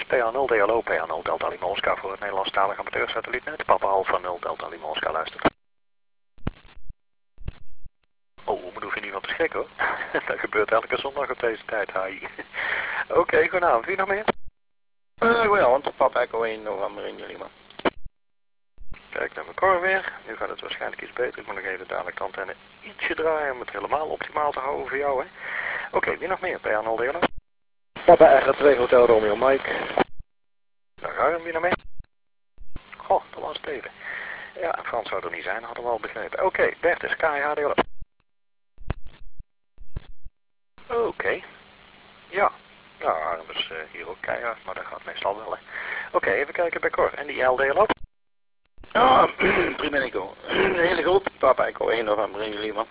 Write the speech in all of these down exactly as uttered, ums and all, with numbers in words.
P A nul D L O, P A nul Delta Lima Oscar voor het Nederlandstalige amateursatellietnet. Papa Alpha nul Delta Lima Oscar luistert. Oh, moet hoef je niet van te schrikken hoor. Dat gebeurt elke zondag op deze tijd, hi. Oké, okay, goedenavond. Wie nog meer? Uh, goedenavond, Papa Echo één November in Lima. Kijk naar mijn core weer. Nu gaat het waarschijnlijk iets beter. Ik moet nog even dadelijk de antenne ietsje draaien om het helemaal optimaal te houden voor jou, hè. Oké, okay, wie nog meer? P A nul D L O? Papa Echo twee Hotel Romeo Mike. Daar ga je, wie nog meer? Goh, dat was het even. Ja, Frans zou er niet zijn, hadden we al begrepen. Oké, okay, Bert is K H D L O. Oké. Okay. Ja. Ja, Arm is uh, hier ook keihard, maar dat gaat meestal wel, hè. Oké, okay, even kijken bij Cor. En die L D L O? Ja, prima Echo. Een hele groep. Papa Echo één November in Lima.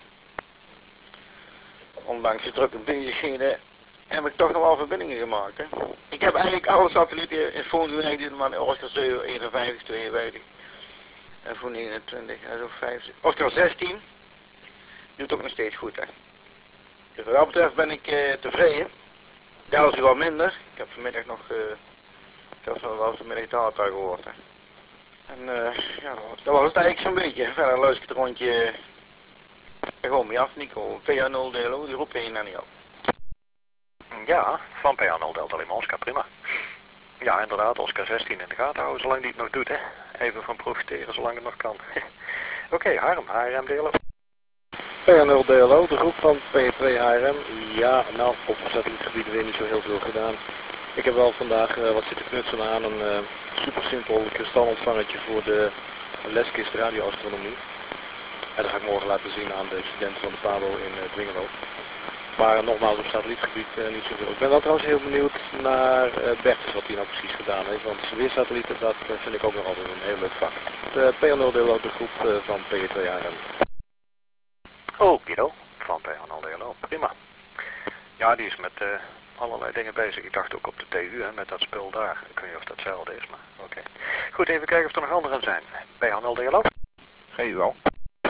Ondanks de drukke bezigheden heb ik toch nog wel verbindingen gemaakt, hè. Ik heb eigenlijk alle satellieten in phone gewerkt, maar Oscar zeven, eenenvijftig, tweeënvijftig. En voor negenentwintig, en zo vijftig. Oscar zestien. Doet ook nog steeds goed, hè. Dus wat dat betreft ben ik uh, tevreden. Delft is wat minder. Ik heb vanmiddag nog, uh, zelfs nog wel vanmiddag data gehoord, hè. En uh, ja, dat was het eigenlijk zo'n beetje. Verder luister ik het rondje gewoon mee af, Nico. P A nul D L O, die roep je naar niet op. Ja, van P A nul Delta Lima Oscar, prima. Ja, inderdaad, Oscar zestien in de gaten houden, zolang die het nog doet, hè. Even van profiteren, zolang het nog kan. Oké, okay, Harm, H R M D L O. P A nul D L O, de groep van P twee H R M. Ja, nou, op satellietgebieden weer niet zo heel veel gedaan. Ik heb wel vandaag uh, wat zitten knutselen aan een uh, super simpel kristalontvangertje voor de leskist radioastronomie. En dat ga ik morgen laten zien aan de studenten van de P A B O in uh, Dwingelo. Maar nogmaals op satellietgebied uh, niet zoveel. Ik ben wel trouwens heel benieuwd naar uh, Bertus wat hij nou precies gedaan heeft. Want weersatellieten, dat uh, vind ik ook nog altijd een heel leuk vak. De P A nul D L O, de groep uh, van P twee H R M. Oh, Guido, van P A nul D L O, prima. Ja, die is met uh, allerlei dingen bezig. Ik dacht ook op de T U, hè, met dat spul daar. Ik weet niet of dat hetzelfde is, maar oké. Okay. Goed, even kijken of er nog anderen zijn. P A nul D L O? G U L.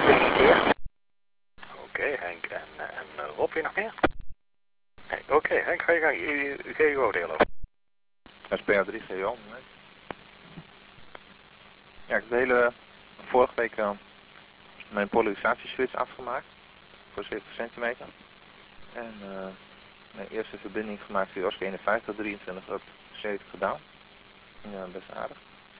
Oké, okay, Henk en, uh, en uh, Rob, weer nog meer? Nee, oké, okay, Henk, ga je gang. G U O D L O. S P A drie G U O. Nee. Ja, ik heb de hele vorige week uh, mijn polarisatieswitch afgemaakt. Voor zeventig centimeter. En uh, mijn eerste verbinding gemaakt via Oscar eenenvijftig, drieëntwintig up, zeventig gedaan. Ja, best aardig.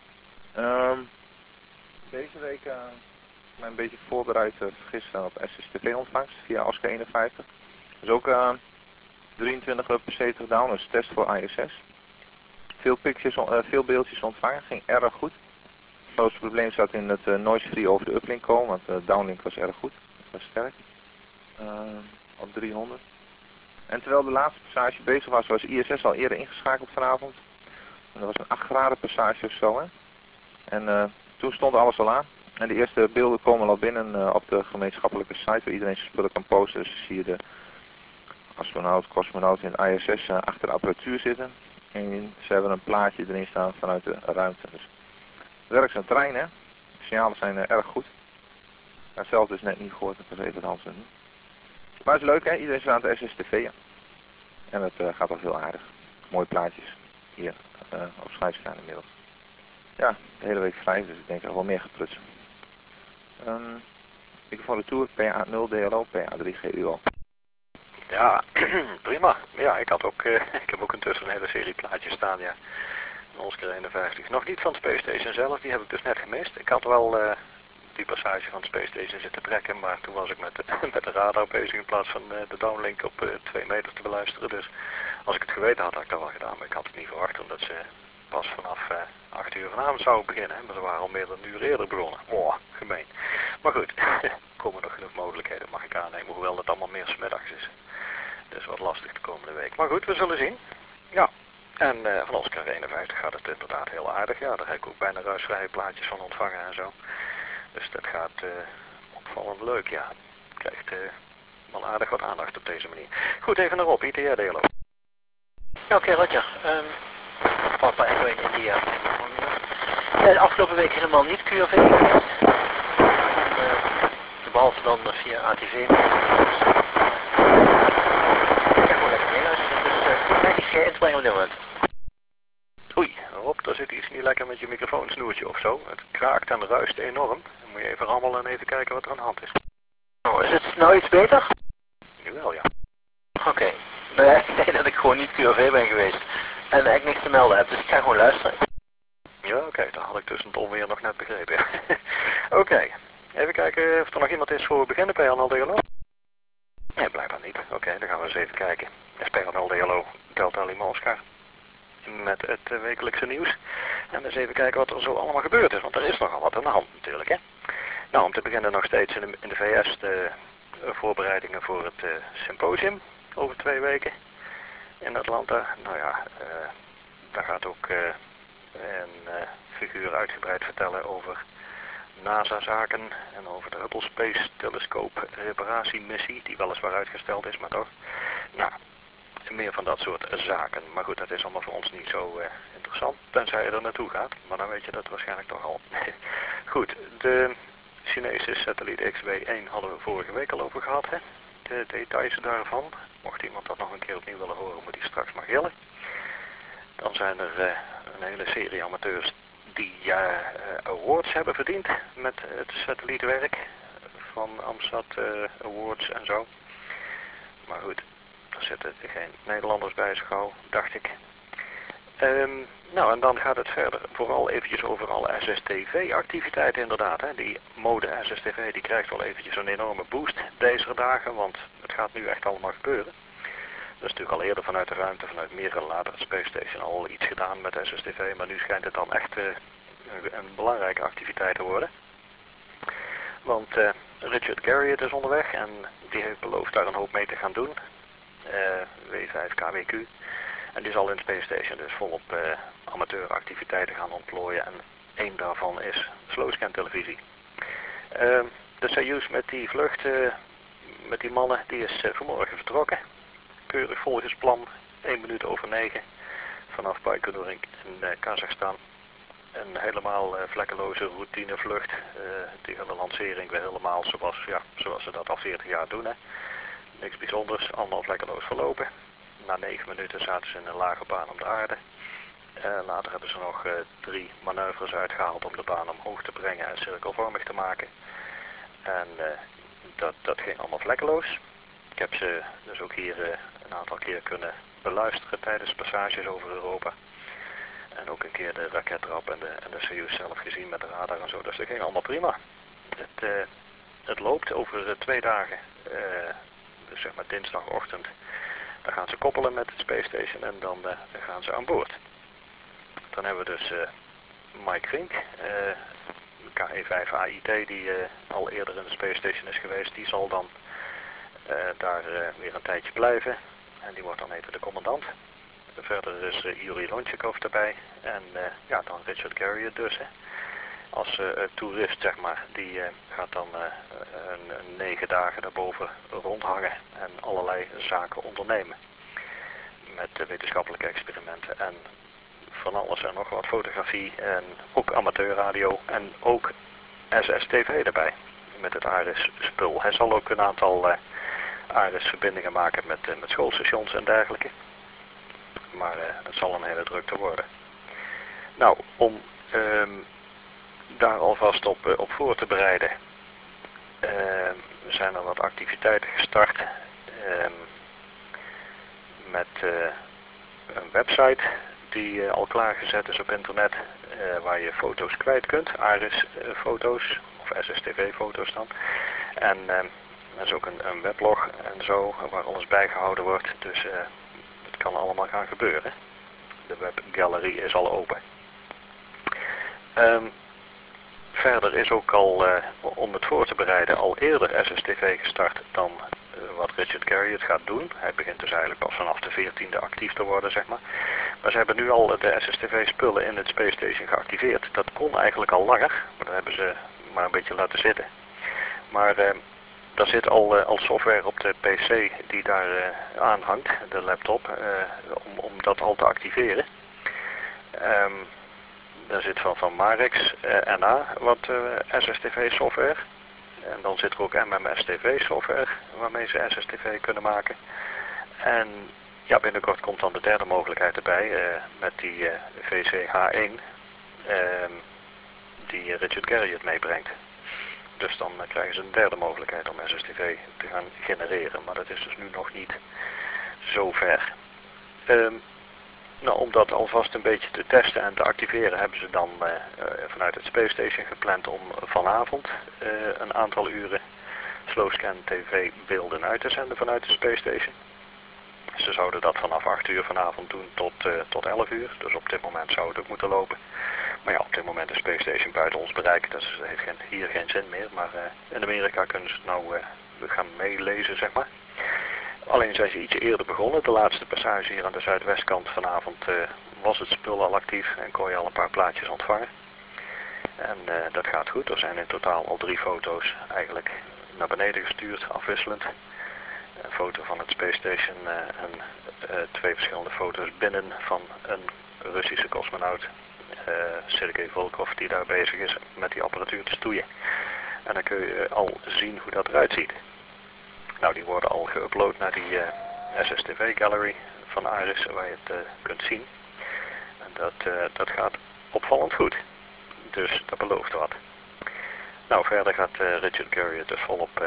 Um, deze week uh, ik ben een beetje voorbereid uh, gisteren op S S T V-ontvangst via Oscar eenenvijftig. Dus ook uh, drieëntwintig up, zeventig down, dus test voor I S S. Veel, pictures, uh, veel beeldjes ontvangen, ging erg goed. Het grootste probleem zat in het uh, noise-free over de uplink komen, want de uh, downlink was erg goed. Dat was sterk. Uh, op driehonderd. En terwijl de laatste passage bezig was, was I S S al eerder ingeschakeld vanavond. En dat was een acht graden passage of zo, hè. En uh, toen stond alles al aan. En de eerste beelden komen al binnen uh, op de gemeenschappelijke site, waar iedereen zijn spullen kan posten. Dus zie je de astronaut, cosmonaut in I S S uh, achter de apparatuur zitten. En ze hebben een plaatje erin staan vanuit de ruimte. Dus het werkt als een trein, hè. De signalen zijn uh, erg goed. Ik heb zelf dus net niet gehoord, dat was even de hand. Maar het is leuk, hè. Iedereen is aan het S S T V'en. En het uh, gaat wel heel aardig. Mooie plaatjes hier uh, op schijfstaan inmiddels. Ja, de hele week vrij, dus ik denk dat er wel meer gaat prutsen. Um, ik voor de tour P A nul D L O, P A drie G U O. Ja, prima. Ja, ik had ook, uh, ik heb ook intussen een hele serie plaatjes staan, ja. Een Oscar eenenvijftig. Nog niet van de Space Station zelf, die heb ik dus net gemist. Ik had wel uh, die passage van de Space Station zitten trekken, maar toen was ik met de, met de radar bezig in plaats van uh, de downlink op uh, twee meter te beluisteren. Dus als ik het geweten had, had ik dat wel gedaan, maar ik had het niet verwacht, omdat ze pas vanaf uh, acht uur vanavond zouden beginnen. Maar ze waren al meer dan een uur eerder begonnen. Wow, gemeen. Maar goed, er komen nog genoeg mogelijkheden, mag ik aannemen, hoewel het allemaal meer 's middags is. Dus wat lastig de komende week. Maar goed, we zullen zien. Ja, en uh, van Oscar eenenvijftig gaat het inderdaad heel aardig. Ja, daar heb ik ook bijna ruisvrije plaatjes van ontvangen en zo. Dus dat gaat uh, opvallend leuk, ja. Krijgt uh, wel aardig wat aandacht op deze manier. Goed, even naar Rob, I T R D L O. Ja, oké, okay, Roger. Um, papa Echo in India. Uh, de afgelopen week helemaal niet Q R V geweest. Uh, behalve dan via A T V. Dus, uh, ik ga gewoon lekker meeluisteren. Dus uh, weinig geïnteresseerd op dit moment. Oei, niet lekker met je microfoonsnoertje of zo. Het kraakt en ruist enorm. Dan moet je even rammelen en even kijken wat er aan de hand is. Oh, is het nou iets beter? Jawel, ja. Oké. Okay. Nou ja, ik denk dat ik gewoon niet Q R V ben geweest. En eigenlijk niks te melden heb, dus ik ga gewoon luisteren. Ja, oké. Okay. Dat had ik tussen het onweer nog net begrepen. Oké. Okay. Even kijken of er nog iemand is voor we beginnen, P N L D L O. Nee, blijkbaar niet. Oké, okay, dan gaan we eens even kijken. S P N L D L O, Delta Lima Oscar. Met het uh, wekelijkse nieuws. En eens even kijken wat er zo allemaal gebeurd is, want er is nogal wat aan de hand natuurlijk, hè. Nou, om te beginnen nog steeds in de, in de V S de uh, voorbereidingen voor het uh, symposium over twee weken in Atlanta. Nou ja, uh, daar gaat ook uh, een uh, figuur uitgebreid vertellen over NASA-zaken en over de Hubble Space Telescope reparatiemissie, die weliswaar uitgesteld is, maar toch. Nou, meer van dat soort zaken. Maar goed, dat is allemaal voor ons niet zo uh, interessant, tenzij je er naartoe gaat. Maar dan weet je dat waarschijnlijk toch al. Goed, de Chinese satelliet X B één hadden we vorige week al over gehad. Hè? De details daarvan. Mocht iemand dat nog een keer opnieuw willen horen, moet hij straks maar gillen. Dan zijn er uh, een hele serie amateurs die uh, uh, awards hebben verdiend met het satellietwerk van Amsat uh, Awards en zo. Maar goed, er zitten geen Nederlanders bij schouw, dacht ik. Um, nou, en dan gaat het verder vooral eventjes over alle S S T V-activiteiten inderdaad. Hè. Die mode S S T V die krijgt wel eventjes een enorme boost deze dagen, want het gaat nu echt allemaal gebeuren. Dat is natuurlijk al eerder vanuit de ruimte, vanuit meerdere latere Space Station al iets gedaan met S S T V, maar nu schijnt het dan echt uh, een belangrijke activiteit te worden. Want uh, Richard Garriott is onderweg en die heeft beloofd daar een hoop mee te gaan doen. Uh, W vijf K W Q. En die zal in Space Station dus volop uh, amateuractiviteiten gaan ontplooien. En één daarvan is slowscan televisie. Uh, de Soyuz met die vlucht, uh, met die mannen, die is uh, vanmorgen vertrokken. Keurig volgens plan, één minuut over negen. Vanaf Baikonur in, in uh, Kazachstan. Een helemaal uh, vlekkeloze routinevlucht. Uh, die hele lancering weer helemaal zoals, ja, zoals ze dat al veertig jaar doen. Hè. Niks bijzonders, allemaal vlekkeloos verlopen. Na negen minuten zaten ze in een lage baan om de aarde. Uh, later hebben ze nog uh, drie manoeuvres uitgehaald om de baan omhoog te brengen en cirkelvormig te maken. En uh, dat, dat ging allemaal vlekkeloos. Ik heb ze dus ook hier uh, een aantal keer kunnen beluisteren tijdens passages over Europa. En ook een keer de rakettrap en de, en de Soyuz zelf gezien met de radar en zo. Dus dat ging allemaal prima. Het, uh, het loopt over uh, twee dagen. Uh, dus zeg maar dinsdagochtend. Dan gaan ze koppelen met het Space Station en dan uh, gaan ze aan boord. Dan hebben we dus uh, Mike Vink, uh, K E vijf A I T, die uh, al eerder in de Space Station is geweest. Die zal dan uh, daar uh, weer een tijdje blijven. En die wordt dan even de commandant. Verder is uh, Yuri Lonchikov erbij. En uh, ja, dan Richard Garriott dus. Hè. Als uh, toerist, zeg maar. Die uh, gaat dan uh, een, een negen dagen daarboven rondhangen en allerlei zaken ondernemen. Met uh, wetenschappelijke experimenten en van alles en nog wat, fotografie en ook amateurradio en ook S S T V erbij. Met het ARIS spul. Hij zal ook een aantal uh, ARIS verbindingen maken met, uh, met schoolstations en dergelijke. Maar uh, het zal een hele drukte worden. Nou, om um, daar alvast op, uh, op voor te bereiden, uh, zijn er wat activiteiten gestart uh, met uh, een website die uh, al klaargezet is op internet, uh, waar je foto's kwijt kunt, ARIS uh, foto's of S S T V foto's dan. En uh, er is ook een, een weblog en zo, waar alles bijgehouden wordt, dus uh, het kan allemaal gaan gebeuren. De webgallery is al open. Um, verder is ook al, uh, om het voor te bereiden, al eerder S S T V gestart dan uh, wat Richard Garriott gaat doen. Hij begint dus eigenlijk pas vanaf de veertiende actief te worden, zeg maar. Maar ze hebben nu al de S S T V spullen in het Space Station geactiveerd. Dat kon eigenlijk al langer, maar dat hebben ze maar een beetje laten zitten. Maar uh, daar zit al, uh, al software op de P C die daar uh, aan hangt, de laptop, uh, om, om dat al te activeren. Um, daar zit van, van Marex uh, N A wat uh, S S T V software. En dan zit er ook M M S T V software waarmee ze S S T V kunnen maken. En ja, binnenkort komt dan de derde mogelijkheid erbij uh, met die uh, V C H één. ehm, die Richard Garriott meebrengt. Dus dan uh, krijgen ze een derde mogelijkheid om S S T V te gaan genereren, maar dat is dus nu nog niet zo ver. Um, nou, om dat alvast een beetje te testen en te activeren hebben ze dan uh, uh, vanuit het Space Station gepland om vanavond uh, een aantal uren Slowscan T V beelden uit te zenden vanuit de Space Station. Ze zouden dat vanaf acht uur vanavond doen tot, uh, tot elf uur, dus op dit moment zou het ook moeten lopen. Maar ja, op dit moment is Space Station buiten ons bereik, dus het heeft geen, hier geen zin meer. Maar uh, in Amerika kunnen ze het nou uh, gaan meelezen, zeg maar. Alleen zijn ze ietsje eerder begonnen. De laatste passage hier aan de zuidwestkant vanavond uh, was het spul al actief en kon je al een paar plaatjes ontvangen. En uh, dat gaat goed. Er zijn in totaal al drie foto's eigenlijk naar beneden gestuurd, afwisselend. Een foto van het Space Station uh, en uh, twee verschillende foto's binnen van een Russische cosmonaut, uh, Sergei Volkov, die daar bezig is met die apparatuur te stoeien. En dan kun je al zien hoe dat eruit ziet. Nou, die worden al geüpload naar die uh, S S T V gallery van Iris, waar je het uh, kunt zien. En dat, uh, dat gaat opvallend goed. Dus dat belooft wat. Nou, verder gaat uh, Richard Garriott dus volop uh,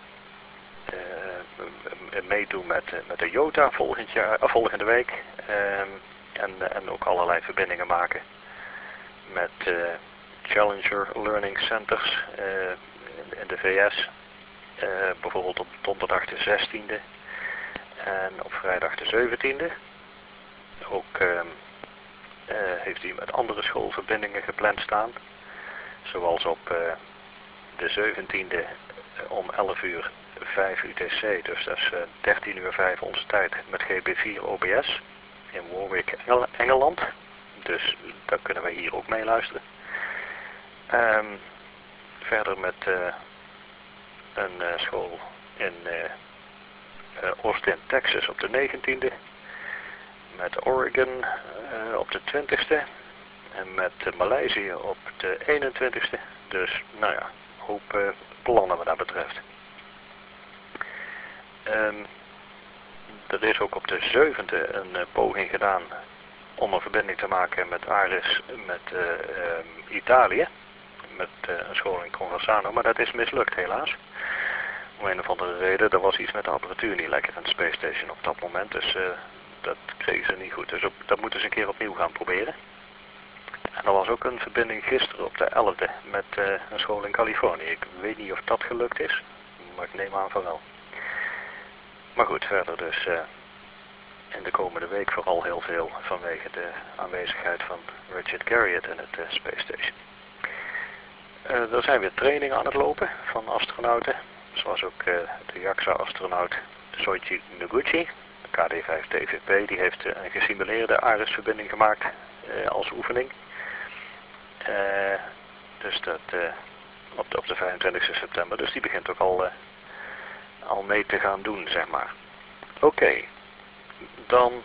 uh, meedoen met, uh, met de Jota volgend jaar, uh, volgende week. Uh, en, uh, en ook allerlei verbindingen maken met uh, Challenger Learning Centers uh, in, in de V S. Uh, bijvoorbeeld op donderdag de zestiende en op vrijdag de zeventiende. Ook uh, uh, heeft hij met andere schoolverbindingen gepland staan. Zoals op uh, de zeventiende om elf uur vijf U T C, dus dat is uh, dertien uur vijf onze tijd met G B vier O B S in Warwick, Engel Engeland. Dus daar kunnen wij hier ook mee luisteren. Um, verder met uh, een uh, school in uh, uh, Austin, Texas op de negentiende. Met Oregon uh, op de twintigste. En met uh, Maleisië op de eenentwintigste. Dus nou ja, een hoop uh, plannen wat dat betreft. Um, er is ook op de zevende een uh, poging gedaan om een verbinding te maken met Aris met uh, um, Italië. Met uh, een school in Conversano, maar dat is mislukt helaas. Om een of andere reden, er was iets met de apparatuur niet lekker aan de Space Station op dat moment, dus uh, dat kregen ze niet goed. Dus op, dat moeten ze een keer opnieuw gaan proberen. En er was ook een verbinding gisteren op de elfde met uh, een school in Californië. Ik weet niet of dat gelukt is, maar ik neem aan van wel. Maar goed, verder dus uh, in de komende week vooral heel veel vanwege de aanwezigheid van Richard Garriott in het uh, Space Station. Uh, er zijn weer trainingen aan het lopen van astronauten. Zoals ook uh, de JAXA-astronaut Soichi Noguchi, K D vijf T V P, die heeft uh, een gesimuleerde Aris-verbinding gemaakt uh, als oefening. Uh, dus dat uh, op, de, op de vijfentwintigste september, dus die begint ook al, uh, al mee te gaan doen, zeg maar. Oké, okay. Dan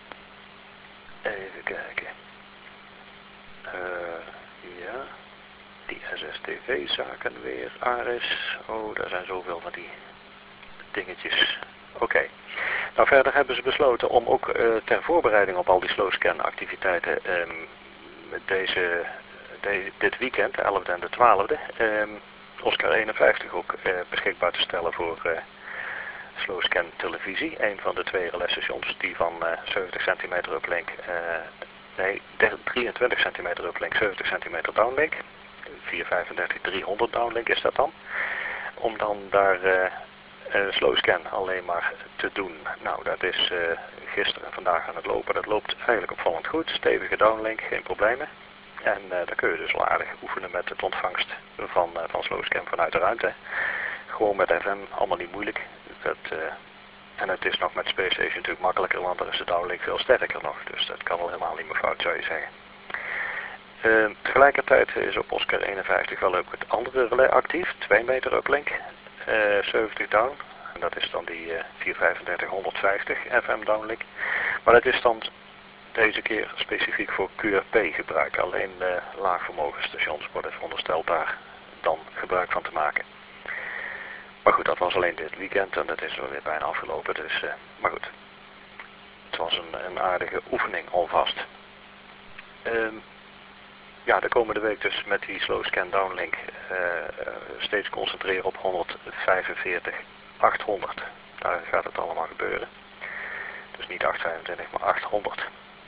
even kijken. Uh, ja. Die S S T V-zaken weer, Aris. Oh, daar zijn zoveel van die dingetjes. Oké. Okay. Nou, verder hebben ze besloten om ook uh, ter voorbereiding op al die slowscan-activiteiten um, deze, de, dit weekend, de elfde en de twaalfde, um, Oscar eenenvijftig ook uh, beschikbaar te stellen voor uh, slowscan televisie. Een van de twee relais-stations die van uh, zeventig centimeter uplink, uh, nee, drieëntwintig centimeter uplink, zeventig centimeter downlink. vierhonderdvijfendertig driehonderd downlink is dat dan. Om dan daar uh, uh, slowscan alleen maar te doen. Nou, dat is uh, gisteren en vandaag aan het lopen. Dat loopt eigenlijk opvallend goed. Stevige downlink, geen problemen. En uh, dan kun je dus wel aardig oefenen met het ontvangst van, uh, van slowscan vanuit de ruimte. Gewoon met F M, allemaal niet moeilijk. Dat, uh, en het is nog met Space Station natuurlijk makkelijker, want daar is de downlink veel sterker nog. Dus dat kan wel helemaal niet meer fout, zou je zeggen. Uh, tegelijkertijd is op Oscar eenenvijftig wel ook het andere relais actief, twee meter uplink, uh, zeventig down. En dat is dan die uh, vierhonderdvijfendertig honderdvijftig F M downlink. Maar dat is dan deze keer specifiek voor Q R P gebruik. Alleen uh, laagvermogensstations worden verondersteld daar dan gebruik van te maken. Maar goed, dat was alleen dit weekend en dat is weer bijna afgelopen. Dus, uh, maar goed, het was een, een aardige oefening alvast. Uh, ja, de komende week dus met die slow scan downlink uh, steeds concentreren op honderdvijfenveertig achthonderd. Daar gaat het allemaal gebeuren. Dus niet achthonderdvijfentwintig, maar achthonderd.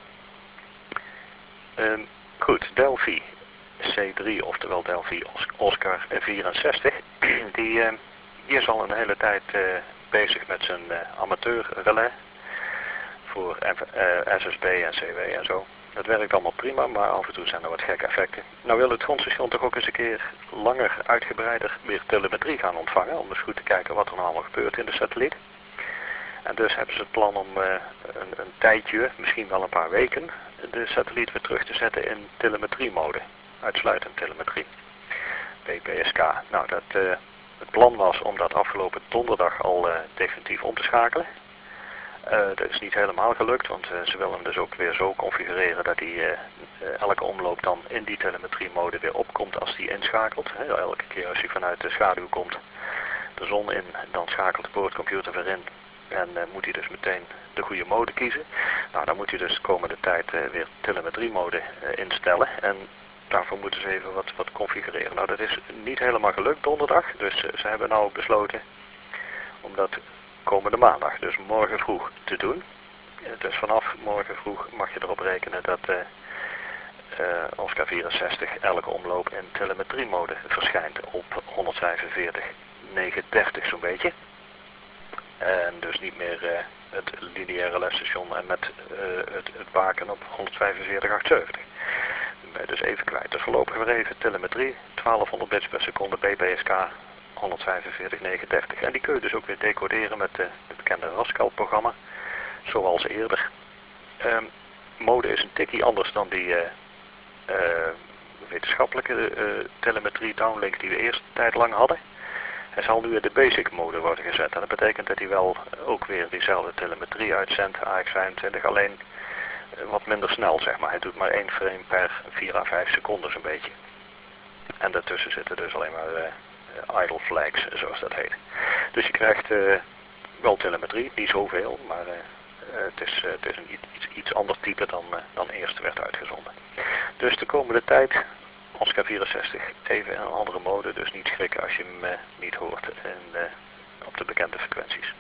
Um, goed, Delphi C drie, oftewel Delphi Oscar vierenzestig, die, uh, die is al een hele tijd uh, bezig met zijn uh, amateur relais voor uh, S S B en C W en zo. Dat werkt allemaal prima, maar af en toe zijn er wat gekke effecten. Nou wil het grondstation toch ook eens een keer langer, uitgebreider weer telemetrie gaan ontvangen, om eens goed te kijken wat er nou allemaal gebeurt in de satelliet. En dus hebben ze het plan om uh, een, een tijdje, misschien wel een paar weken, de satelliet weer terug te zetten in telemetriemode. Uitsluitend telemetrie. B P S K. Nou, dat, uh, het plan was om dat afgelopen donderdag al uh, definitief om te schakelen. Uh, dat is niet helemaal gelukt, want uh, ze willen hem dus ook weer zo configureren dat hij uh, uh, elke omloop dan in die telemetriemode weer opkomt als hij inschakelt. He, elke keer als hij vanuit de schaduw komt, de zon in, dan schakelt de boordcomputer weer in. En uh, moet hij dus meteen de goede mode kiezen. Nou, dan moet hij dus de komende tijd uh, weer telemetriemode uh, instellen. En daarvoor moeten ze even wat, wat configureren. Nou, dat is niet helemaal gelukt donderdag. Dus uh, ze hebben nou besloten om dat komende maandag, dus morgen vroeg, te doen. Uh, dus vanaf morgen vroeg mag je erop rekenen dat uh, uh, Oscar vierenzestig elke omloop in telemetriemode verschijnt op honderdvijfenveertig negenendertig zo'n beetje. En dus niet meer uh, het lineaire lesstation en met uh, het, het baken op honderdvijfenveertig achtenzeventig. Dan ben je dus even kwijt. Dus voorlopig weer even telemetrie, twaalfhonderd bits per seconde, B P S K honderdvijfenveertig negenendertig. En die kun je dus ook weer decoderen met uh, het bekende Rascal-programma, zoals eerder. Um, mode is een tikkie anders dan die uh, uh, wetenschappelijke uh, telemetrie downlink die we eerst een tijd lang hadden. Hij zal nu in de basic mode worden gezet. En dat betekent dat hij wel ook weer diezelfde telemetrie uitzendt, A X vijfentwintig, alleen wat minder snel, zeg maar. Hij doet maar één frame per vier à vijf seconden zo'n beetje. En daartussen zitten dus alleen maar uh, idle flags, zoals dat heet. Dus je krijgt uh, wel telemetrie, niet zoveel, maar uh, het is, uh, het is een iets, iets ander type dan, uh, dan eerst werd uitgezonden. Dus de komende tijd Oscar vierenzestig even in een andere mode, dus niet schrikken als je hem uh, niet hoort en, uh, op de bekende frequenties.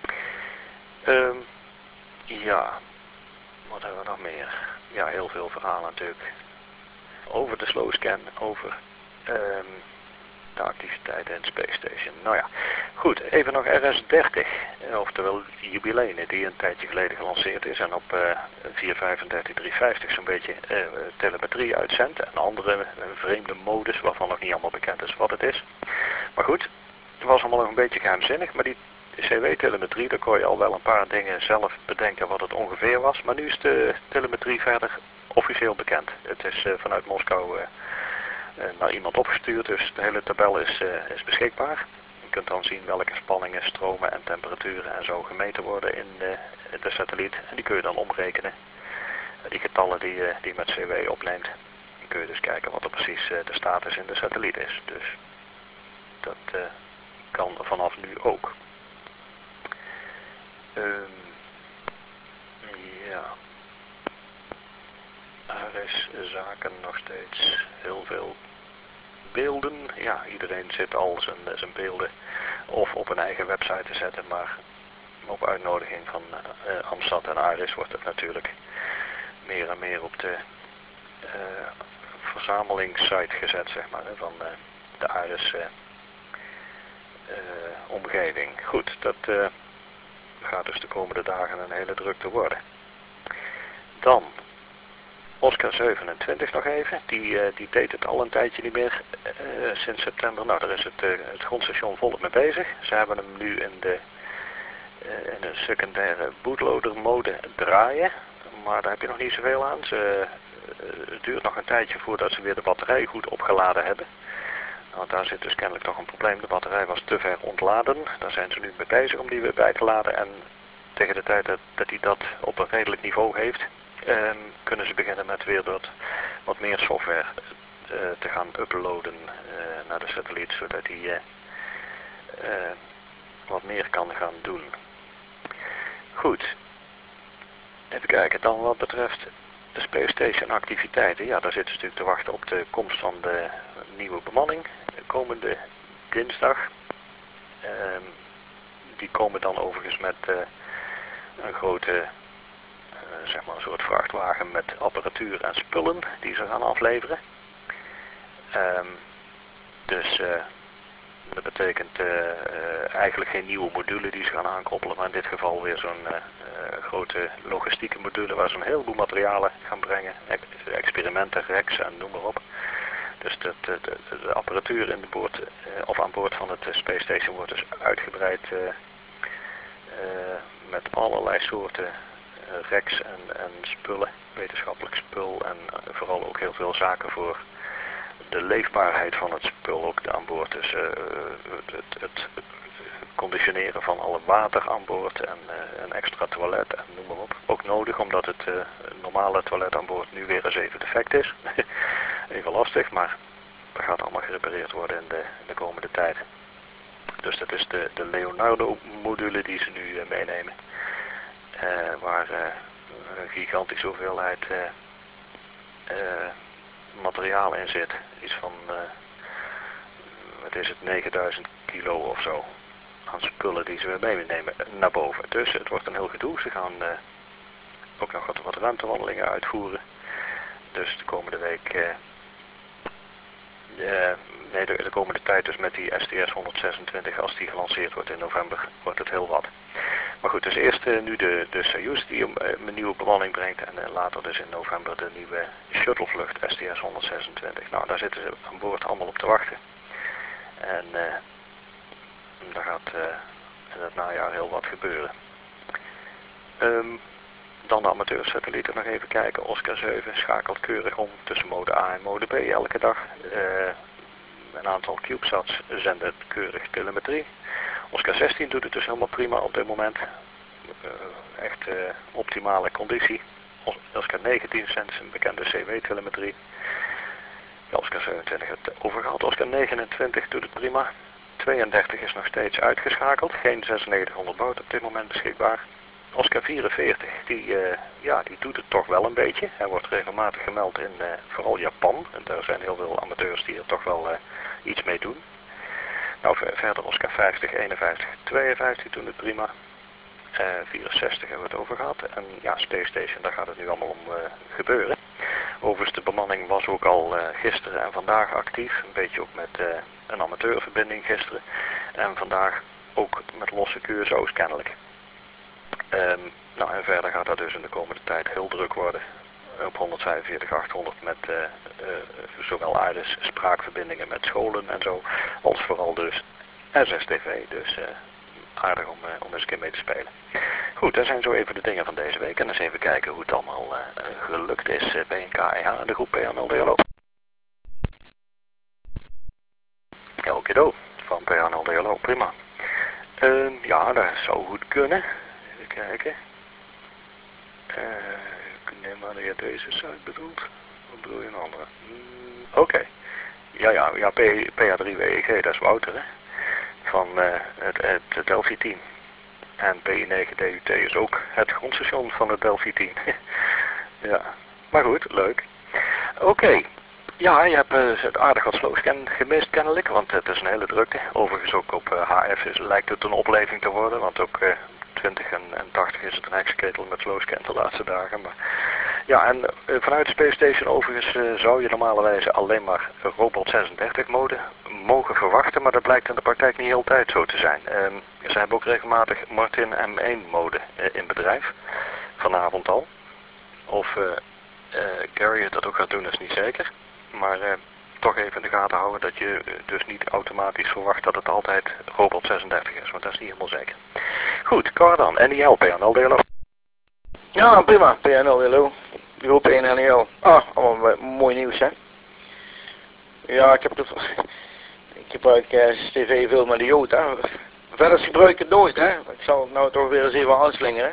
Um, ja, wat hebben we nog meer? Ja, heel veel verhalen natuurlijk. Over de slow scan, over um, de activiteiten in Space Station. Nou ja, goed, even nog R S dertig, oftewel Jubileene, die een tijdje geleden gelanceerd is en op uh, vier vijfendertig driehonderdvijftig zo'n beetje uh, telemetrie uitzendt en andere uh, vreemde modus waarvan nog niet allemaal bekend is wat het is. Maar goed, het was allemaal nog een beetje geheimzinnig, maar die C W-telemetrie, daar kon je al wel een paar dingen zelf bedenken wat het ongeveer was, maar nu is de telemetrie verder officieel bekend. Het is uh, vanuit Moskou uh, uh, naar iemand opgestuurd, dus de hele tabel is, uh, is beschikbaar. Je kunt dan zien welke spanningen, stromen en temperaturen en zo gemeten worden in uh, de satelliet. En die kun je dan omrekenen. Uh, die getallen die, uh, die met C W opneemt. Dan kun je dus kijken wat er precies uh, de status in de satelliet is. Dus dat uh, kan vanaf nu ook. Um, ja. Er is zaken nog steeds heel veel beelden. Ja, iedereen zit al zijn, zijn beelden of op een eigen website te zetten, maar op uitnodiging van uh, Amstad en Aris wordt het natuurlijk meer en meer op de uh, verzamelingssite gezet, zeg maar, van uh, de Aris uh, uh, omgeving. Goed, dat uh, gaat dus de komende dagen een hele drukte worden. Dan Oscar zevenentwintig nog even, die, uh, die deed het al een tijdje niet meer, uh, sinds september. Nou, daar is het, uh, het grondstation volop mee bezig. Ze hebben hem nu in de, uh, in de secundaire bootloader mode draaien, maar daar heb je nog niet zoveel aan. Ze, uh, het duurt nog een tijdje voordat ze weer de batterij goed opgeladen hebben. Want daar zit dus kennelijk nog een probleem. De batterij was te ver ontladen. Daar zijn ze nu mee bezig om die weer bij te laden. En tegen de tijd dat, dat hij dat op een redelijk niveau heeft, Um, kunnen ze beginnen met weer wat, wat meer software uh, te gaan uploaden uh, naar de satelliet, zodat hij uh, uh, wat meer kan gaan doen. Goed, even kijken dan wat betreft de Space Station activiteiten, ja, daar zitten ze natuurlijk te wachten op de komst van de nieuwe bemanning. De komende dinsdag. Um, die komen dan overigens met uh, een grote, uh, zeg maar een soort vrachtwagen met apparatuur en spullen die ze gaan afleveren. Um, dus uh, dat betekent uh, uh, eigenlijk geen nieuwe module die ze gaan aankoppelen, maar in dit geval weer zo'n uh, uh, grote logistieke module waar ze een heleboel materialen gaan brengen, experimenten, rex en noem maar op. Dus de, de, de, de apparatuur in de boord, uh, of aan boord van het uh, Space Station wordt dus uitgebreid uh, uh, met allerlei soorten uh, rex en, en spullen, wetenschappelijk spul en uh, vooral ook heel veel zaken voor de leefbaarheid van het spul ook aan boord. Dus uh, het, het, het conditioneren van alle water aan boord en uh, een extra toilet en noem maar op. Ook nodig omdat het uh, normale toilet aan boord nu weer eens even defect is. Even lastig, maar dat gaat allemaal gerepareerd worden in de, in de komende tijd. Dus dat is de, de Leonardo module die ze nu uh, meenemen. Uh, waar uh, een gigantische hoeveelheid uh, uh, materiaal in zit. Iets van, uh, wat is het, negenduizend kilo of zo. Aan spullen die ze weer meenemen naar boven. Dus het wordt een heel gedoe. Ze gaan uh, ook nog wat, wat ruimtewandelingen uitvoeren. Dus de komende week, uh, uh, nee de, de komende tijd dus met die S T S honderdzesentwintig, als die gelanceerd wordt in november, wordt het heel wat. Maar goed, dus eerst uh, nu de, de Soyuz die een, een nieuwe bemanning brengt en uh, later dus in november de nieuwe shuttlevlucht S T S honderdzesentwintig. Nou, daar zitten ze aan boord allemaal op te wachten. En uh, daar gaat uh, in het najaar heel wat gebeuren. Um, dan de amateursatellieten nog even kijken. Oscar zeven schakelt keurig om tussen mode A en mode B elke dag. Uh, een aantal CubeSats zenden keurig telemetrie. Oscar zestien doet het dus helemaal prima op dit moment. Uh, echt uh, optimale conditie. Oscar negentien zendt zijn bekende C W-telemetrie. Ja, Oscar zevenentwintig het overgehaald. Oscar negenentwintig doet het prima. tweeëndertig is nog steeds uitgeschakeld. Geen zesennegentighonderd bout op dit moment beschikbaar. Oscar vierenveertig, die, uh, ja, die doet het toch wel een beetje. Hij wordt regelmatig gemeld in uh, vooral Japan. En daar zijn heel veel amateurs die er toch wel uh, iets mee doen. Nou, verder Oscar vijftig, eenenvijftig, tweeënvijftig doen het prima. Uh, vierenzestig hebben we het over gehad. En ja, Space Station, daar gaat het nu allemaal om uh, gebeuren. Overigens, de bemanning was ook al uh, gisteren en vandaag actief. Een beetje ook met uh, een amateurverbinding gisteren. En vandaag ook met losse Q S O's kennelijk. Um, nou, en verder gaat dat dus in de komende tijd heel druk worden. Op honderdvijfenveertig achthonderd met uh, uh, zowel aardes spraakverbindingen met scholen en zo, als vooral dus S S T V. Dus uh, aardig om, uh, om eens een keer mee te spelen. Goed, dat zijn zo even de dingen van deze week. En eens even kijken hoe het allemaal uh, gelukt is uh, bij een K E H en de groep P H nul D L O. Elkido van P H nul D L O, prima. Uh, ja, dat zou goed kunnen. Even kijken. Uh, ik neem aan dat je deze site bedoelt. Of bedoel je een andere? Mm, Oké. Okay. Ja, ja, ja, P H drie W E G, dat is Wouter, hè. Van uh, het, het, het Delphi team. En P I negen D U T is ook het grondstation van het Delphi team. Ja, maar goed, leuk. Oké. Okay. Ja, je hebt uh, het aardig wat slowscan gemist kennelijk, want het is een hele drukte. Overigens ook op uh, H F is, lijkt het een opleving te worden, want ook uh, twintig en, en tachtig is het een heksenketel met slowscan de laatste dagen. Maar ja, en uh, vanuit de Space Station overigens uh, zou je normalerwijze alleen maar Robot zesendertig mode mogen verwachten, maar dat blijkt in de praktijk niet altijd zo te zijn. Uh, ze hebben ook regelmatig Martin M één mode uh, in bedrijf, vanavond al. Of uh, uh, Gary het dat ook gaat doen is niet zeker. Maar uh, toch even in de gaten houden dat je uh, dus niet automatisch verwacht dat het altijd Robot zesendertig is, want dat is niet helemaal zeker. Goed, Cardan, N I L, P H nul D L O. Ja, prima, P H nul D L O. Groep één N I L. Ah, allemaal mooi nieuws, hè. Ja, ik heb het... Ik gebruik uh, S S T V veel met de Jood, hè. Verder gebruik ik het nooit, hè. Ik zal het nou toch weer eens even aanslingeren.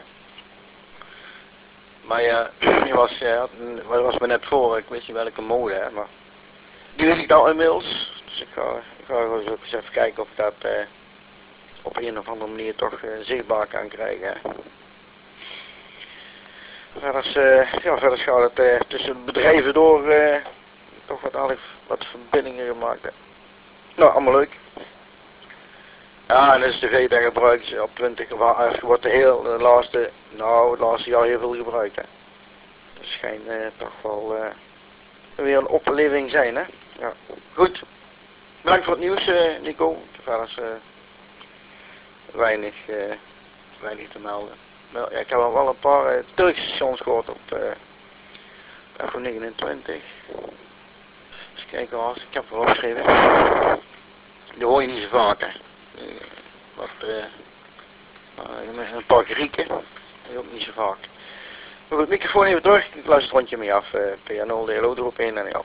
Maar ja, die was, ja, wat was me net voor, ik wist niet welke mode, hè, maar die weet ik nou inmiddels. Dus ik ga, ik ga gewoon eens even kijken of ik dat uh, op een of andere manier toch uh, zichtbaar kan krijgen. Hè. Verder, uh, ja, verder gaat het uh, tussen bedrijven door uh, toch wat aardig wat verbindingen gemaakt. Hè. Nou, allemaal leuk. Ja, en dus de tv daar gebruikt ze op twintig, wordt de heel de laatste, nou het laatste jaar heel veel gebruikt. Hè. Dat schijnt uh, toch wel uh, weer een opleving zijn, hè. Ja. Goed. Bedankt voor het nieuws, uh, Nico. Verder is uh, weinig, uh, weinig te melden. Wel, ja, ik heb al wel een paar uh, Turkse stations gehoord op uh, F negenentwintig. Eens kijken hoor, ik heb het wel opgeschreven. Die hoor je niet zo vaak, hè. Uh, wat, uh, uh, een paar Grieken, dat is ook niet zo vaak. Maar goed, microfoon even terug, ik luister het rondje mee af. Uh, P N nul D L O erop in en ja.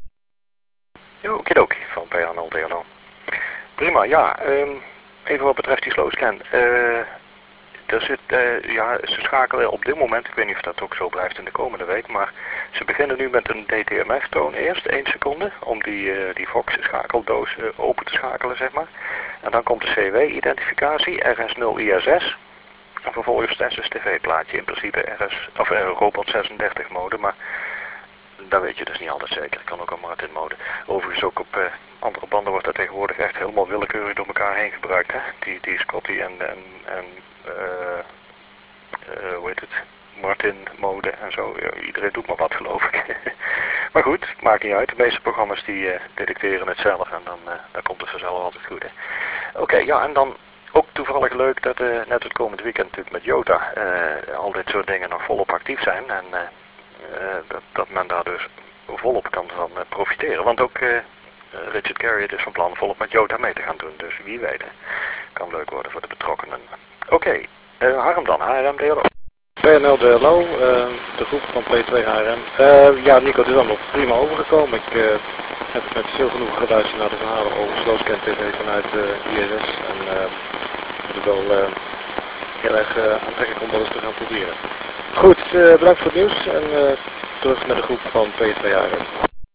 Jo, okidoki, van P N nul D L O. Prima, ja, um, even wat betreft die slowscan. Uh, er zit, uh, ja, ze schakelen op dit moment, ik weet niet of dat ook zo blijft in de komende week, maar ze beginnen nu met een D T M F-toon eerst, één seconde, om die, uh, die Vox-schakeldoos uh, open te schakelen, zeg maar. En dan komt de C W-identificatie, R S nul I S S. En vervolgens het S S T V-plaatje, in principe R S, of uh, Robot zesendertig mode, maar dat weet je dus niet altijd zeker. Ik kan ook al Martin mode. Overigens ook op uh, andere banden wordt dat tegenwoordig echt helemaal willekeurig door elkaar heen gebruikt. Hè? Die, die Scotty en, en, en uh, uh, hoe heet het, Martin mode en zo. Ja, iedereen doet maar wat, geloof ik. Maar goed, maakt niet uit. De meeste programma's die uh, detecteren het zelf en dan, uh, dan komt het vanzelf altijd goed. Oké, okay, ja, en dan ook toevallig leuk dat uh, net het komende weekend natuurlijk met Jota uh, al dit soort dingen nog volop actief zijn. En uh, uh, dat, dat men daar dus volop kan van uh, profiteren. Want ook uh, Richard Carrier is van plan volop met Jota mee te gaan doen. Dus wie weet, kan leuk worden voor de betrokkenen. Oké, okay, uh, Harm dan, H R M D L O. P N L D L O, uh, de groep van P twee H R M. Uh, ja, Nico, het is allemaal prima overgekomen. Ik uh, heb met veel genoegen geluisterd naar de verhalen over Slowscan T V vanuit uh, I S S. En uh, het is wel uh, heel erg uh, aantrekkelijk om dat eens te gaan proberen. Goed, uh, bedankt voor het nieuws en uh, terug naar de groep van P twee H R M.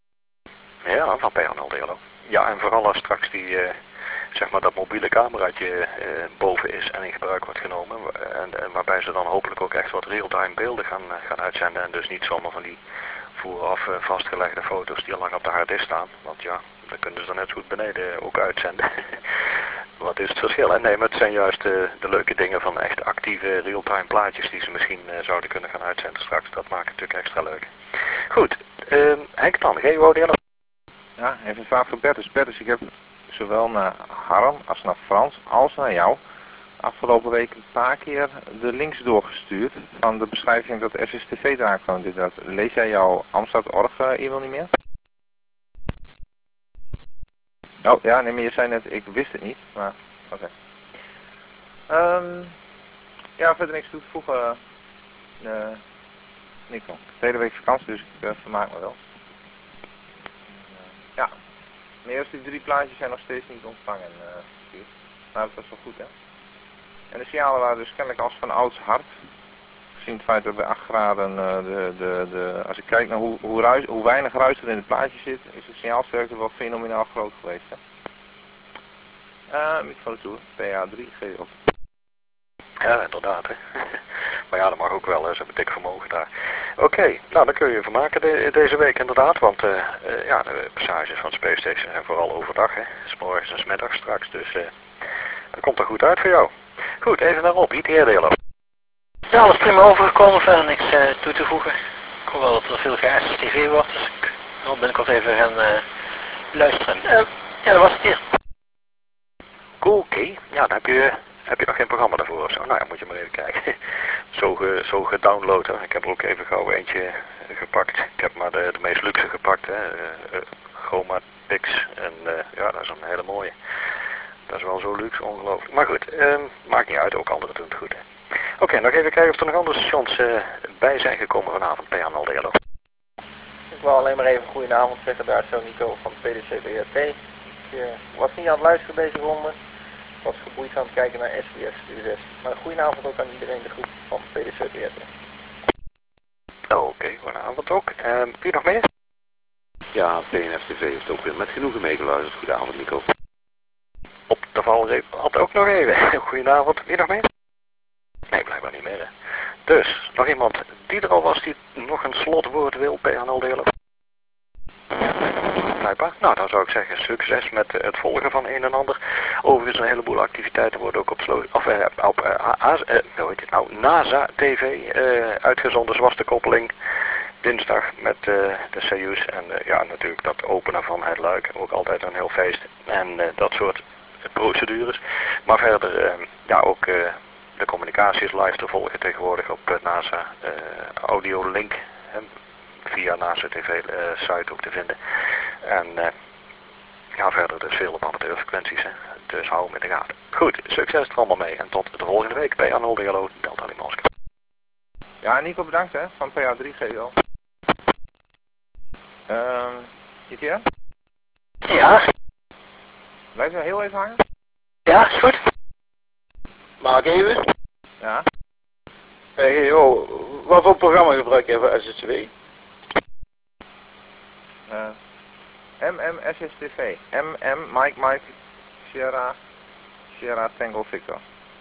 Ja, van P N L D L O. Ja, en vooral als straks die, uh, zeg maar dat mobiele cameraatje uh, boven is en in gebruik wordt genomen. En, en waarbij ze dan hopelijk ook echt wat real-time beelden gaan, uh, gaan uitzenden. En dus niet zomaar van die vooraf uh, vastgelegde foto's die al lang op de harddisk staan. Want ja, dan kunnen ze dan net zo goed beneden ook uitzenden. Wat is het verschil? En nee, maar het zijn juist uh, de leuke dingen van echt actieve real-time plaatjes die ze misschien uh, zouden kunnen gaan uitzenden straks. Dat maakt het natuurlijk extra leuk. Goed, uh, Henk dan, G O D L O. Ja, even een vraag voor Bertus. Bertus, ik heb zowel naar Harm als naar Frans als naar jou afgelopen week een paar keer de links doorgestuurd van de beschrijving dat S S T V daar kwam. Dus dat, lees jij jouw Amsterdam Org uh, e-mail niet meer? Oh ja, nee, maar je zei net, ik wist het niet, maar oké. Okay. Um, ja, verder niks toe te voegen. Uh, Nico, de hele week vakantie, dus ik uh, vermaak me wel. Ja, maar eerst die drie plaatjes zijn nog steeds niet ontvangen. Uh, nou, dat is wel goed, hè. En de signalen waren dus kennelijk als van ouds hard. Gezien het feit dat bij acht graden, uh, de, de, de, als ik kijk naar hoe, hoe, ruis, hoe weinig ruis er in het plaatje zit, is de signaalsterkte wel fenomenaal groot geweest, hè. Uh, microfoon toe, P A drie, G op. Ja, inderdaad, hè. Maar ja, dat mag ook wel, hè. Ze hebben dik vermogen daar. Oké, okay, nou dan kun je je vermaken de, deze week inderdaad, want uh, uh, ja, de passages van Space Station zijn vooral overdag, hè. 's Morgens en 's middags straks, dus uh, dat komt er goed uit voor jou. Goed, even naar Rob, I T R D L O. Ja, alles prima overgekomen, verder niks uh, toe te voegen. Ik hoor wel dat er veel ge-S S T V wordt, dus ik wil binnenkort even gaan uh, luisteren. Uh, ja, dat was het hier. Cool, oké. Okay. Ja, dan heb je, heb je nog geen programma daarvoor of zo. Nou ja, moet je maar even kijken. Zo, ge, zo gedownload, hè. Ik heb er ook even gauw eentje gepakt. Ik heb maar de, de meest luxe gepakt, hè. Uh, uh, Chroma Pix. En uh, ja, dat is een hele mooie. Dat is wel zo luxe, ongelooflijk. Maar goed, uh, maakt niet uit, ook anderen doen het goed, hè. Oké, okay, nog even kijken of er nog andere stations uh, bij zijn gekomen vanavond, P N L D L O. Ik wil alleen maar even goedenavond zeggen, daar is zo Nico van P D C B R T. Ik uh, was niet aan het luisteren deze ronde. Ik was geboeid aan het kijken naar S V S U zes. Maar goedenavond ook aan iedereen, de groep van P D C B R T. Oké, okay, goedenavond ook. Uh, wie nog meer? Ja, P N F T V heeft ook weer met genoegen meegeluisterd. Goedenavond, Nico. Op de valreep had ook nog even. Goedenavond, wie nog meer? Nee, blijkbaar niet meer, hè. Dus, nog iemand die er al was die nog een slotwoord wil, P H nul delen? Blijkbaar. Nou, dan zou ik zeggen succes met uh, het volgen van een en ander. Overigens een heleboel activiteiten worden ook op, slo of, uh, op uh, uh, hoe heet het nou? NASA T V uh, uitgezonden, zwarte koppeling. Dinsdag met uh, de Soyuz en uh, ja, natuurlijk dat openen van het luik. Ook altijd een heel feest. En uh, dat soort procedures. Maar verder, uh, ja, ook uh, de communicatie is live te volgen tegenwoordig op uh, NASA uh, Audio Link. Uh, via NASA T V uh, site ook te vinden. En uh, ja, verder dus veel op amateurfrequenties. Hè. Dus hou hem in de gaten. Goed, succes er allemaal mee. En tot de volgende week. P H nul D L O, Delta Lima Oscar. Ja, Nico bedankt hè, van P H drie G L. Ehm, zit je? Ja. Blijf je heel even hangen? Ja, is goed. Mag ik even? Ja. Hey, joh, wat voor programma gebruik je voor S S T V? Uh, M M S S T V. M M Mike Mike Sierra Sierra Tango Victor.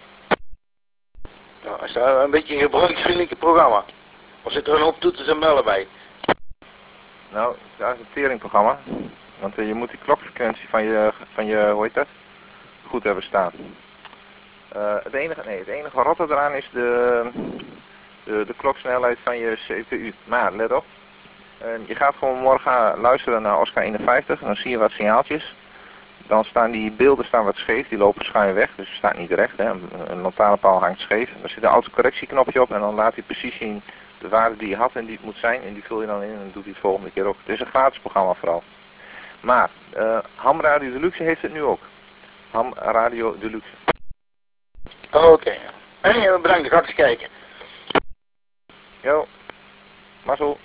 Nou, is dat een beetje een gebruiksvriendelijk programma? Of zit er een hoop toeters en bellen bij? Nou, dat is een teringprogramma. Want uh, je moet die klokfrequentie van je, van je, hoe heet dat? Goed hebben staan. Uh, het enige, nee, het enige rotte eraan is de, de, de kloksnelheid van je C P U. Maar let op. Uh, je gaat gewoon morgen luisteren naar Oscar eenenvijftig en dan zie je wat signaaltjes. Dan staan die beelden staan wat scheef, die lopen schuin weg, dus het staat niet recht. Hè. Een, een lantaarnpaal hangt scheef. Er zit een autocorrectieknopje op en dan laat hij precies zien de waarde die je had en die het moet zijn. En die vul je dan in en dan doet hij het volgende keer ook. Het is een gratis programma vooral. Maar uh, Ham Radio Deluxe heeft het nu ook. Ham Radio Deluxe. Oké. Okay. Hey, bedankt, ik ga eens kijken. Yo, Marcel.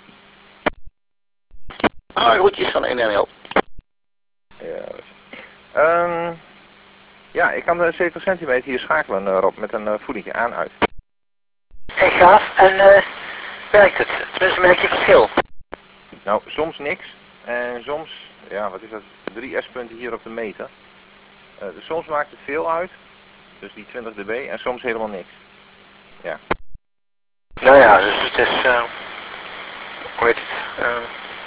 Ah, groetjes van een en L. Ja, um, ja, ik kan de zeventig centimeter hier schakelen, uh, Rob, met een uh, voedingje aan-uit. Hey, gaaf. En uh, werkt het? Tenminste, merk je verschil? Nou, soms niks. En soms, ja, wat is dat? drie S-punten hier op de meter. Uh, dus soms maakt het veel uit. Dus die twintig dB. En soms helemaal niks. Ja. Nou ja, dus het is, uh, hoe heet het? Uh,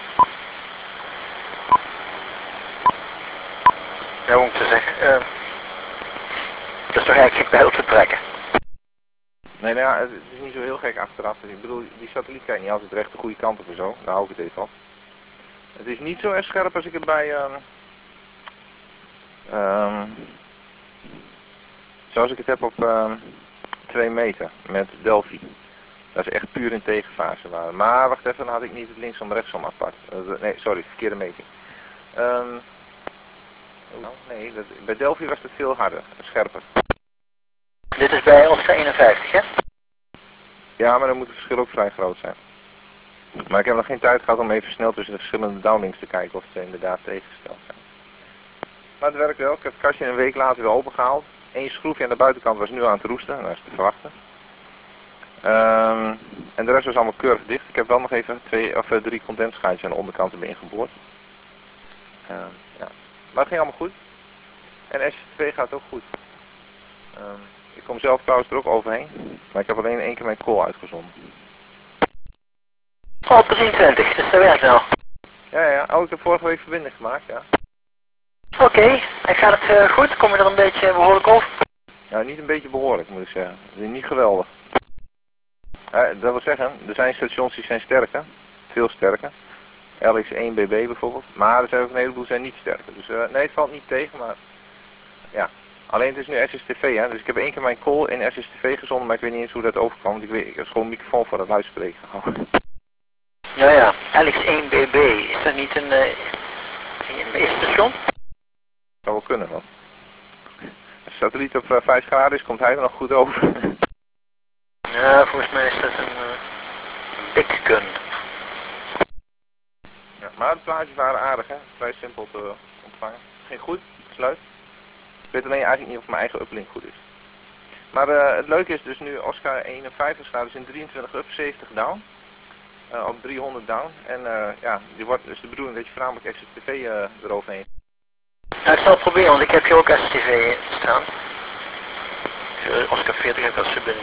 ja, hoe moet ik te zeggen? Uh, dat is toch eigenlijk geen pijl te trekken? Nee, nou ja, het is niet zo heel gek achteraf. Ik bedoel, die satelliet kijkt niet altijd recht de goede kant op en zo. Daar hou ik het even op. Het is niet zo erg scherp als ik het bij, um, um, zoals ik het heb op um, twee meter met Delphi. Dat is echt puur in tegenfase waren. Maar wacht even, dan had ik niet het linksom rechtsom apart. Uh, nee, sorry, verkeerde meting. Um, oh, nee, dat, bij Delphi was het veel harder, scherper. Dit is bij Oscar eenenvijftig, hè? Ja, maar dan moet het verschil ook vrij groot zijn. Maar ik heb nog geen tijd gehad om even snel tussen de verschillende downlinks te kijken of ze inderdaad tegengesteld zijn. Maar het werkt wel. Ik heb het kastje een week later weer opengehaald. Eén schroefje aan de buitenkant was nu aan het roesten. Dat is te verwachten. Um, en de rest was allemaal keurig dicht. Ik heb wel nog even twee of uh, drie condensgaatjes aan de onderkant erbij ingeboord. Uh, ja. Maar het ging allemaal goed. En S S twee gaat ook goed. Um, ik kom zelf trouwens er ook overheen. Maar ik heb alleen één keer mijn call uitgezonden. Oh, drieëntwintig, dus dat werkt wel. Ja, ja. Oh, ik heb vorige week verbinding gemaakt, ja. Oké, okay. En gaat het uh, goed? Kom je er een beetje behoorlijk over? Ja, niet een beetje behoorlijk moet ik zeggen. Het is niet geweldig. Ja, dat wil zeggen, er zijn stations die zijn sterker. Veel sterker. L X één B B bijvoorbeeld. Maar er zijn ook een heleboel zijn niet sterker. Dus uh, nee, het valt niet tegen, maar ja. Alleen het is nu S S T V, hè. Dus ik heb één keer mijn call in S S T V gezonden, maar ik weet niet eens hoe dat overkwam. Want ik, weet, ik heb gewoon een microfoon voor het luidspreken gehouden. Nou ja, L X één B B, is dat niet een, uh, een base-station? Dat zou wel kunnen, hoor. Als de satelliet op uh, vijf graden is, komt hij er nog goed over. Ja, volgens mij is dat een uh, big gun. Ja, maar de plaatjes waren aardig, hè. Vrij simpel te ontvangen. Ging goed, sluit. Ik weet alleen eigenlijk niet of mijn eigen uplink goed is. Maar uh, het leuke is dus nu Oscar eenenvijftig staat dus in drieëntwintig up, zeventig down. Uh, op driehonderd down. En uh, ja, die wordt dus de bedoeling dat je voornamelijk S S T V uh, eroverheen. Ja, ik zal het proberen, want ik heb hier ook S S T V staan. Oscar veertig heb ik als verbinding.